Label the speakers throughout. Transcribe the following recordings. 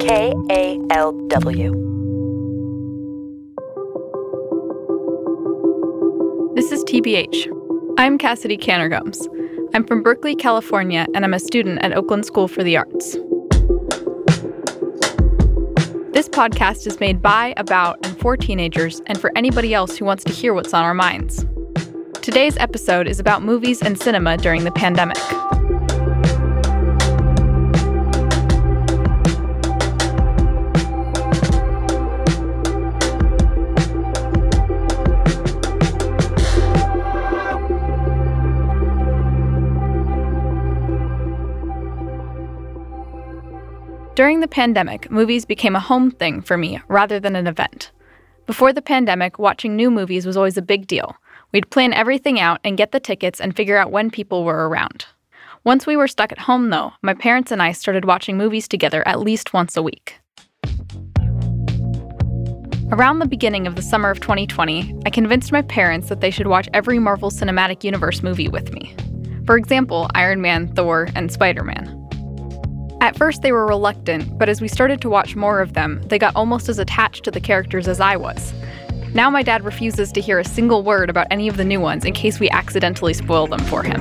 Speaker 1: KALW. This is TBH. I'm Cassidy Cannergums. I'm from Berkeley, California, and I'm a student at Oakland School for the Arts. This podcast is made by, about, and for teenagers, and for anybody else who wants to hear what's on our minds. Today's episode is about movies and cinema during the pandemic. During the pandemic, movies became a home thing for me rather than an event. Before the pandemic, watching new movies was always a big deal. We'd plan everything out and get the tickets and figure out when people were around. Once we were stuck at home, though, my parents and I started watching movies together at least once a week. Around the beginning of the summer of 2020, I convinced my parents that they should watch every Marvel Cinematic Universe movie with me. For example, Iron Man, Thor, and Spider-Man. At first, they were reluctant, but as we started to watch more of them, they got almost as attached to the characters as I was. Now my dad refuses to hear a single word about any of the new ones in case we accidentally spoil them for him.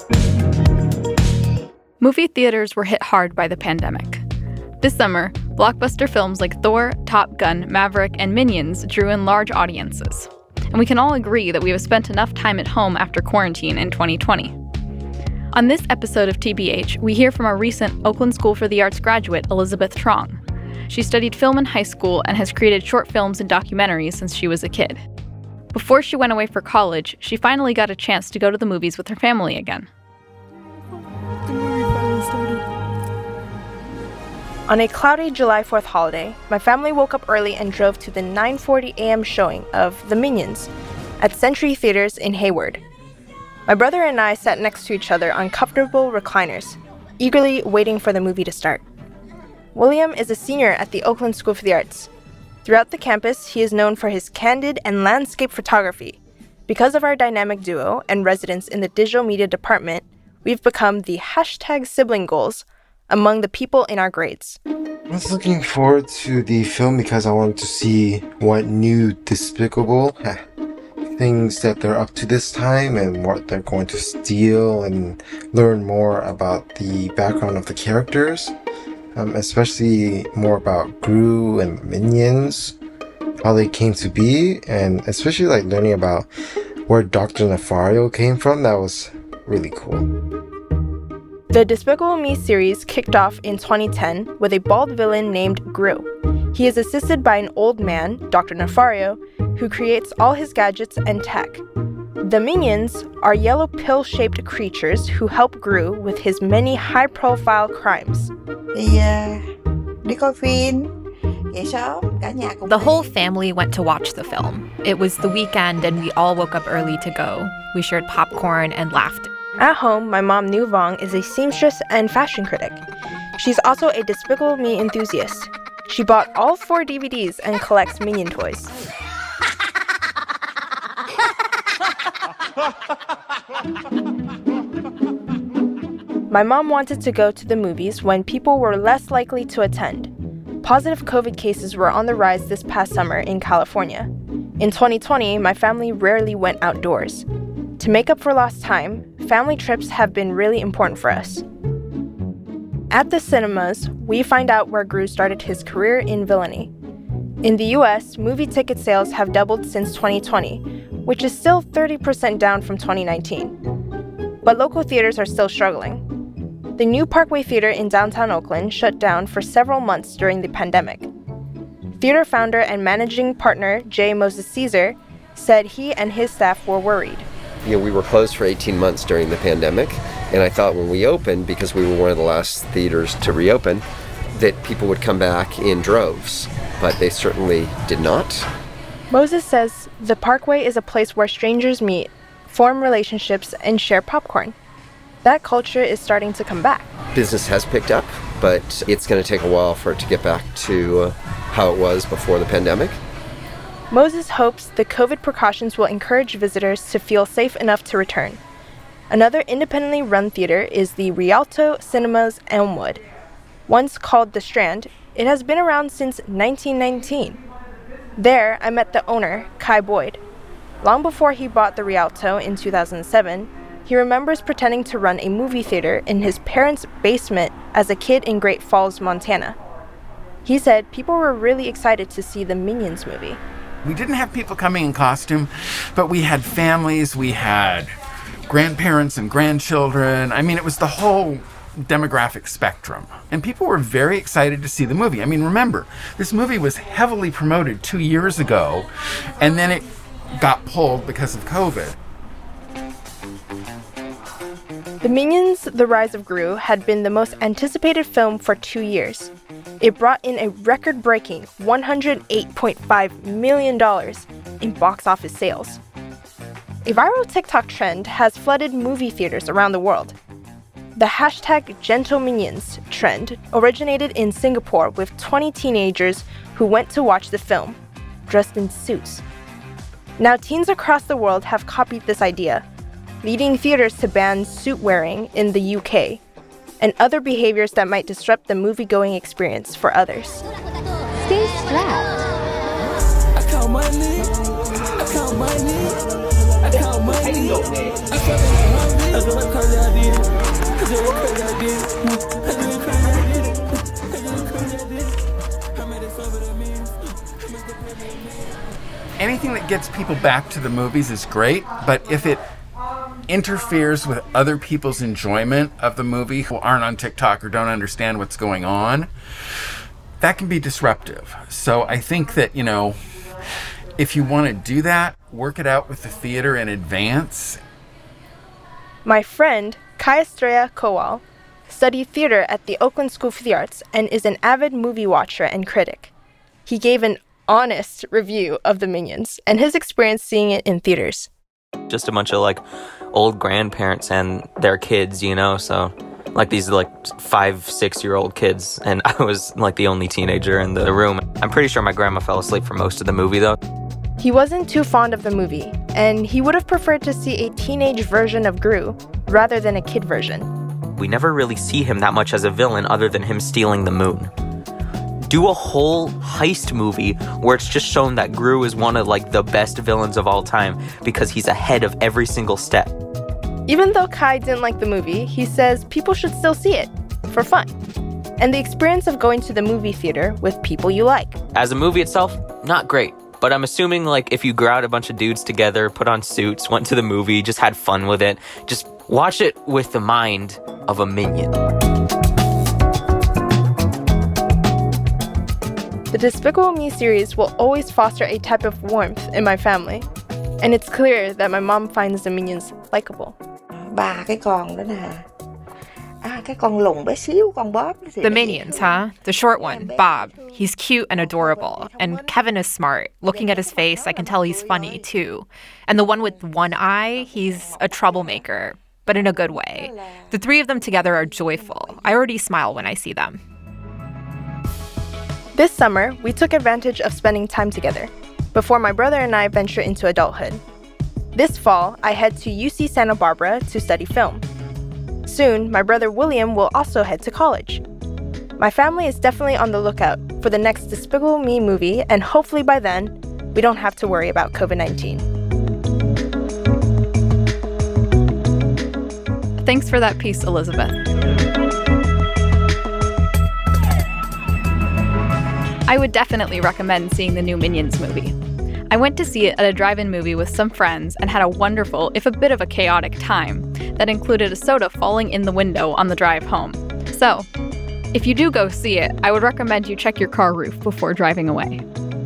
Speaker 1: Movie theaters were hit hard by the pandemic. This summer, blockbuster films like Thor, Top Gun, Maverick, and Minions drew in large audiences. And we can all agree that we have spent enough time at home after quarantine in 2020. On this episode of TBH, we hear from our recent Oakland School for the Arts graduate, Elizabeth Trong. She studied film in high school and has created short films and documentaries since she was a kid. Before she went away for college, she finally got a chance to go to the movies with her family again.
Speaker 2: On a cloudy July 4th holiday, my family woke up early and drove to the 9:40 a.m. showing of The Minions at Century Theaters in Hayward. My brother and I sat next to each other on comfortable recliners, eagerly waiting for the movie to start. William is a senior at the Oakland School for the Arts. Throughout the campus, he is known for his candid and landscape photography. Because of our dynamic duo and residence in the digital media department, we've become the #sibling goals among the people in our grades.
Speaker 3: I was looking forward to the film because I wanted to see what new despicable things that they're up to this time and what they're going to steal, and learn more about the background of the characters, especially more about Gru and Minions, how they came to be, and especially learning about where Dr. Nefario came from. That was really cool.
Speaker 2: The Despicable Me series kicked off in 2010 with a bald villain named Gru. He is assisted by an old man, Dr. Nefario, who creates all his gadgets and tech. The Minions are yellow pill-shaped creatures who help Gru with his many high-profile crimes.
Speaker 4: The whole family went to watch the film. It was the weekend and we all woke up early to go. We shared popcorn and laughed.
Speaker 2: At home, my mom, Nu Vong, is a seamstress and fashion critic. She's also a Despicable Me enthusiast. She bought all 4 DVDs and collects Minion toys. My mom wanted to go to the movies when people were less likely to attend. Positive COVID cases were on the rise this past summer in California. In 2020, my family rarely went outdoors. To make up for lost time, family trips have been really important for us. At the cinemas, we find out where Gru started his career in villainy. In the US, movie ticket sales have doubled since 2020, which is still 30% down from 2019. But local theaters are still struggling. The new Parkway Theater in downtown Oakland shut down for several months during the pandemic. Theater founder and managing partner Jay Moses Caesar said he and his staff were worried.
Speaker 5: We were closed for 18 months during the pandemic, and I thought when we opened, because we were one of the last theaters to reopen, that people would come back in droves, but they certainly did not.
Speaker 2: Moses says the Parkway is a place where strangers meet, form relationships, and share popcorn. That culture is starting to come back.
Speaker 5: Business has picked up, but it's going to take a while for it to get back to how it was before the pandemic.
Speaker 2: Moses hopes the COVID precautions will encourage visitors to feel safe enough to return. Another independently run theater is the Rialto Cinemas Elmwood. Once called The Strand, it has been around since 1919. There, I met the owner, Kai Boyd. Long before he bought the Rialto in 2007, he remembers pretending to run a movie theater in his parents' basement as a kid in Great Falls, Montana. He said people were really excited to see the Minions movie.
Speaker 6: We didn't have people coming in costume, but we had families, we had grandparents and grandchildren. I mean, it was the whole demographic spectrum. And people were very excited to see the movie. I mean, remember, this movie was heavily promoted 2 years ago, and then it got pulled because of COVID.
Speaker 2: The Minions: The Rise of Gru had been the most anticipated film for 2 years. It brought in a record-breaking $108.5 million in box office sales. A viral TikTok trend has flooded movie theaters around the world. The #GentleMinions trend originated in Singapore with 20 teenagers who went to watch the film, dressed in suits. Now teens across the world have copied this idea, leading theaters to ban suit wearing in the UK, and other behaviors that might disrupt the movie-going experience for others.
Speaker 7: Stay strapped. I count money. I count money. I count money. I
Speaker 6: Anything that gets people back to the movies is great, but if it interferes with other people's enjoyment of the movie who aren't on TikTok or don't understand what's going on, that can be disruptive. So I think that, if you want to do that, work it out with the theater in advance.
Speaker 2: My friend, Kai Estrella Kowal, studied theater at the Oakland School of the Arts and is an avid movie watcher and critic. He gave an honest review of the Minions and his experience seeing it in theaters.
Speaker 8: Just a bunch of old grandparents and their kids, so these 5-6-year-old kids, and I was the only teenager in the room. I'm pretty sure my grandma fell asleep for most of the movie though.
Speaker 2: He wasn't too fond of the movie, and he would have preferred to see a teenage version of Gru rather than a kid version.
Speaker 8: We never really see him that much as a villain other than him stealing the moon. Do a whole heist movie where it's just shown that Gru is one of the best villains of all time because he's ahead of every single step.
Speaker 2: Even though Kai didn't like the movie, he says people should still see it for fun and the experience of going to the movie theater with people you like.
Speaker 8: As a movie itself, not great. But I'm assuming if you grabbed a bunch of dudes together, put on suits, went to the movie, just had fun with it, just watch it with the mind of a minion.
Speaker 2: The Despicable Me series will always foster a type of warmth in my family, and it's clear that my mom finds the Minions likable.
Speaker 4: The Minions, huh? The short one, Bob. He's cute and adorable. And Kevin is smart. Looking at his face, I can tell he's funny, too. And the one with one eye, he's a troublemaker, but in a good way. The three of them together are joyful. I already smile when I see them.
Speaker 2: This summer, we took advantage of spending time together before my brother and I venture into adulthood. This fall, I head to UC Santa Barbara to study film. Soon, my brother William will also head to college. My family is definitely on the lookout for the next Despicable Me movie, and hopefully by then, we don't have to worry about COVID-19.
Speaker 1: Thanks for that piece, Elizabeth. I would definitely recommend seeing the new Minions movie. I went to see it at a drive-in movie with some friends and had a wonderful, if a bit of a chaotic time, that included a soda falling in the window on the drive home. So, if you do go see it, I would recommend you check your car roof before driving away.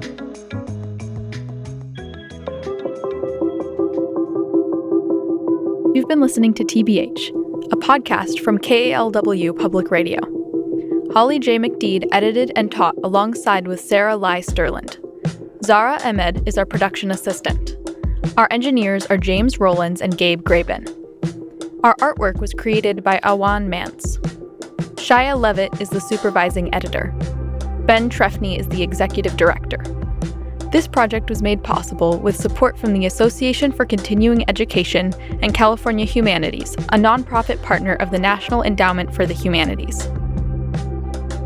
Speaker 1: You've been listening to TBH, a podcast from KALW Public Radio. Holly J. McDeed edited and taught alongside with Sarah Lai Sterland. Zara Ahmed is our production assistant. Our engineers are James Rollins and Gabe Graben. Our artwork was created by Awan Mance. Shia Levitt is the supervising editor. Ben Trefny is the executive director. This project was made possible with support from the Association for Continuing Education and California Humanities, a nonprofit partner of the National Endowment for the Humanities.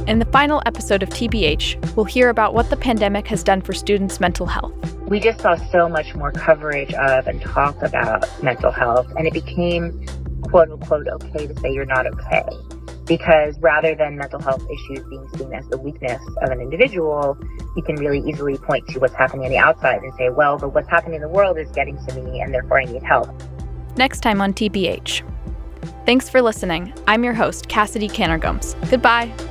Speaker 1: In the final episode of TBH, we'll hear about what the pandemic has done for students' mental health.
Speaker 9: We just saw so much more coverage of and talk about mental health, and it became, quote unquote, okay to say you're not okay. Because rather than mental health issues being seen as the weakness of an individual, you can really easily point to what's happening on the outside and say, well, but what's happening in the world is getting to me, and therefore I need help.
Speaker 1: Next time on TBH. Thanks for listening. I'm your host, Cassidy Cannergums. Goodbye.